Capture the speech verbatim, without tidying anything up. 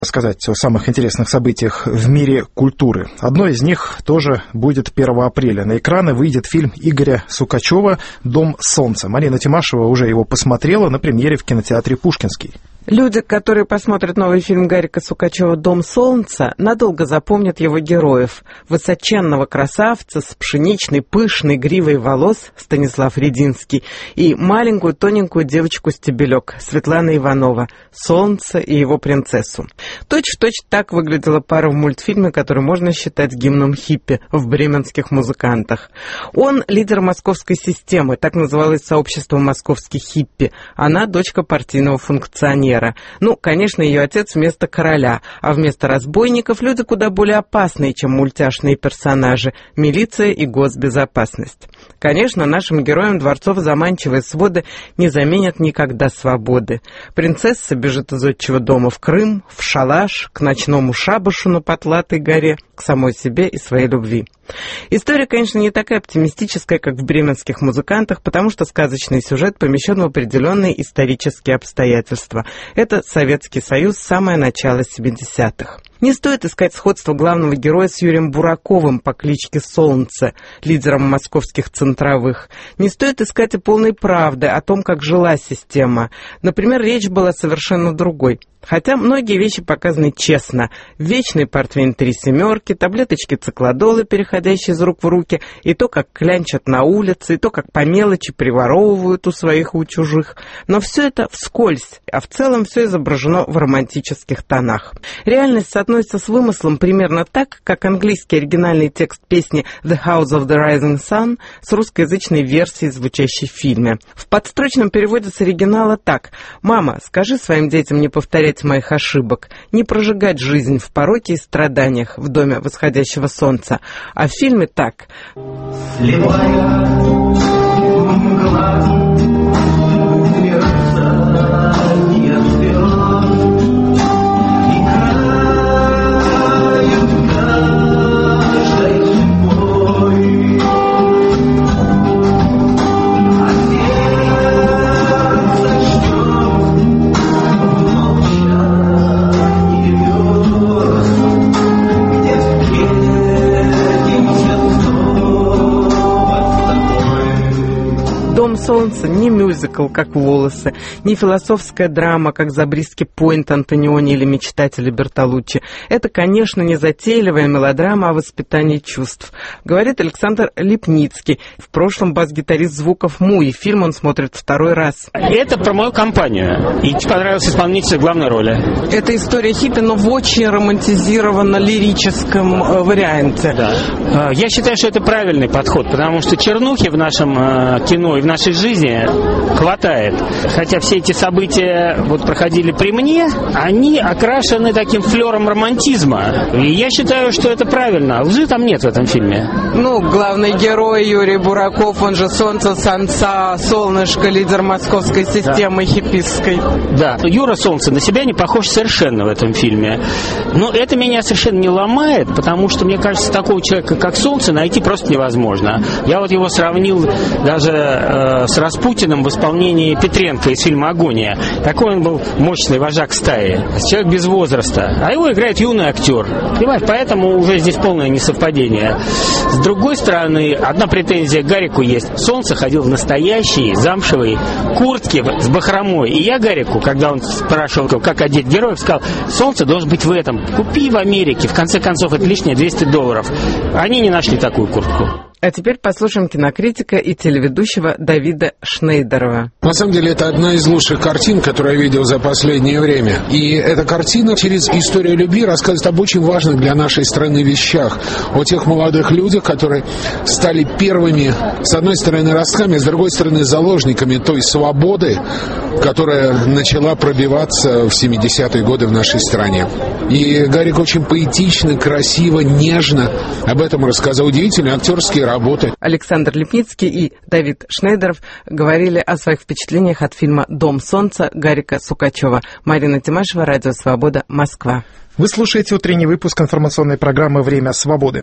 Рассказать о самых интересных событиях в мире культуры. Одно из них тоже будет первого апреля. На экраны выйдет фильм Игоря Сукачева «Дом солнца». Марина Тимашева уже его посмотрела на премьере в кинотеатре «Пушкинский». Люди, которые посмотрят новый фильм Гарика Сукачева «Дом солнца», надолго запомнят его героев. Высоченного красавца с пшеничной пышной гривой волос Станислав Рединский и маленькую тоненькую девочку-стебелек Светлана Иванова, солнце и его принцессу. Точь-в-точь так выглядела пара в мультфильме, который можно считать гимном хиппи в бременских музыкантах. Он лидер московской системы, так называлось сообщество московских хиппи. Она дочка партийного функционера. Ну, конечно, ее отец вместо короля, а вместо разбойников люди куда более опасные, чем мультяшные персонажи – милиция и госбезопасность. Конечно, нашим героям дворцов заманчивые своды не заменят никогда свободы. Принцесса бежит из отчего дома в Крым, в шалаш, к ночному шабашу на Потлатой горе, к самой себе и своей любви. История, конечно, не такая оптимистическая, как в бременских музыкантах, потому что сказочный сюжет помещен в определенные исторические обстоятельства. Это Советский Союз, самое начало семидесятых. Не стоит искать сходство главного героя с Юрием Бураковым по кличке Солнце, лидером московских центровых. Не стоит искать и полной правды о том, как жила система. Например, речь была совершенно другой. Хотя многие вещи показаны честно. Вечный портвейн «Три семерки», таблеточки циклодола, переходящие из рук в руки, и то, как клянчат на улице, и то, как по мелочи приворовывают у своих и у чужих. Но все это вскользь, а в целом все изображено в романтических тонах. Реальность соотносится с вымыслом примерно так, как английский оригинальный текст песни «The House of the Rising Sun» с русскоязычной версией, звучащей в фильме. В подстрочном переводе с оригинала так: «Мама, скажи своим детям не повторять моих ошибок, не прожигать жизнь в пороке и страданиях в доме восходящего солнца». А в фильме так: «Дом солнца» не мюзикл, как «Волосы», не философская драма, как «Забриски Пойнт» Антониони или «Мечтатели» Бертолуччи. Это, конечно, не затейливая мелодрама о воспитании чувств. Говорит Александр Липницкий, в прошлом бас-гитарист звуков «Му», и фильм он смотрит второй раз. Это про мою компанию. И понравился исполнитель главной роли. Это история хиппи, но в очень романтизированно-лирическом э, варианте. Да. Я считаю, что это правильный подход, потому что чернухи в нашем э, кино и в нашей жизни хватает. Хотя все эти события вот проходили при мне, они окрашены таким флером романтизма. И я считаю, что это правильно. Лжи там нет в этом фильме. Ну, главный герой Юрий Бураков, он же Солнце, Солнца, Солнышко, лидер московской системы, да, хиппистской. Да, Юра Солнце на себя не похож совершенно в этом фильме. Но это меня совершенно не ломает, потому что, мне кажется, такого человека, как Солнце, найти просто невозможно. Я вот его сравнил даже э, с Распутиным в исполнении Петренко из фильма «Агония». Такой он был мощный вожак стаи. Человек без возраста. А его играет юный актер. Понимаешь, поэтому уже здесь полное несовпадение. С другой стороны, одна претензия к Гарику есть. Солнце ходил в настоящей замшевой куртке с бахромой. И я Гарику, когда он спрашивал, как одеть героев, сказал: Солнце должен быть в этом. Купи в Америке. В конце концов, это лишние двести долларов. Они не нашли такую куртку. А теперь послушаем кинокритика и телеведущего Давида Шнейдерова. На самом деле, это одна из лучших картин, которую я видел за последнее время. И эта картина через историю любви рассказывает об очень важных для нашей страны вещах. О тех молодых людях, которые стали первыми, с одной стороны, ростками, с другой стороны, заложниками той свободы, которая начала пробиваться в семидесятые годы в нашей стране. И Гарик очень поэтично, красиво, нежно об этом рассказал. Удивительные актерские работы. Александр Липницкий и Давид Шнейдеров говорили о своих впечатлениях от фильма «Дом солнца» Гарика Сукачева. Марина Тимашева, Радио Свобода, Москва. Вы слушаете утренний выпуск информационной программы «Время свободы».